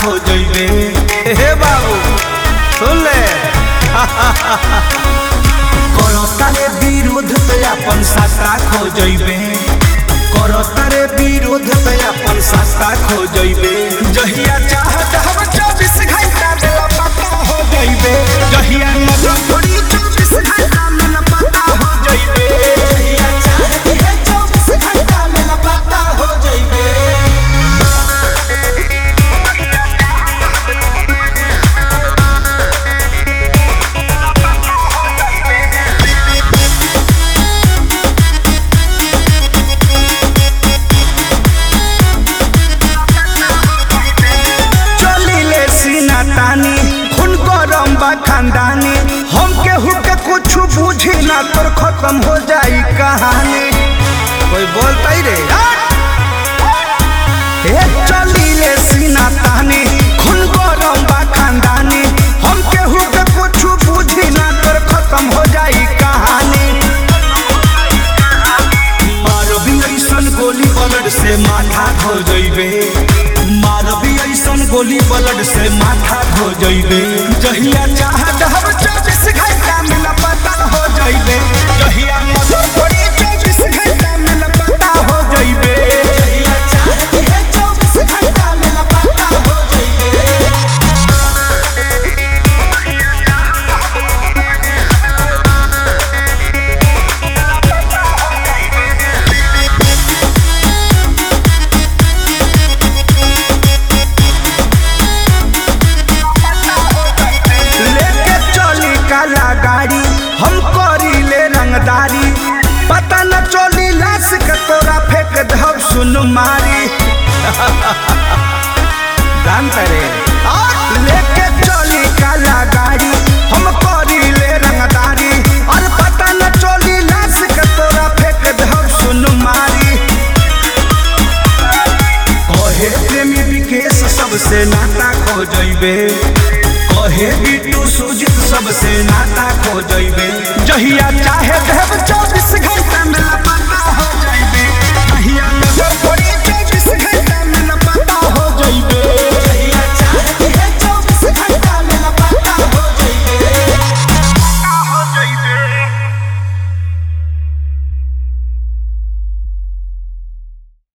खो जइबे। हे बाबू सुन ले करता रे विरोध पे अपन सत्ता खो जइबे। करता रे विरोध पे अपन सत्ता खो जइबे। जहिया चाहत हम 24 घंटा में पता हो जइबे। जहिया नजर थोड़ी 24 घंटा में पता हो जइबे। जहिया चाहत है 24 घंटा में पता हो जइबे। खानदानी हम केहू के कुछ बुझी ना तोर खत्म हो जाई कहानी। कोई बोलता ही रे चली ले सीना तानी खून गरम बा खानदानी। हम केहू के कुछ बुझी ना तोर खत्म हो जाई कहानी। मारबी ऐसन गोली ब्लड से माथा खो जइबे। मारबी ऐसन गोली ब्लड से माथा खो जइबे। जहिया चाहत हम 24 घंटा में पता हो जइबे। जहिया नजर पड़ी 24 घंटा में पता हो जइबे। जहिया चाहत है 24 घंटा में पता हो जइबे। गाड़ी हम करी ले रंगदारी पता न चली लाश के तोरा फेंक दब सुन मारी। जानते रे लेके चली काला गाड़ी हम करी ले रंगदारी और पता न चली लाश के तोरा फेंक दब सुन मारी। कहे प्रेमी विकेश सबसे नाता खो जइबे। कहे बिट्टू सुजीत सबसे नाता खो जइबे। जहिया चाहे देव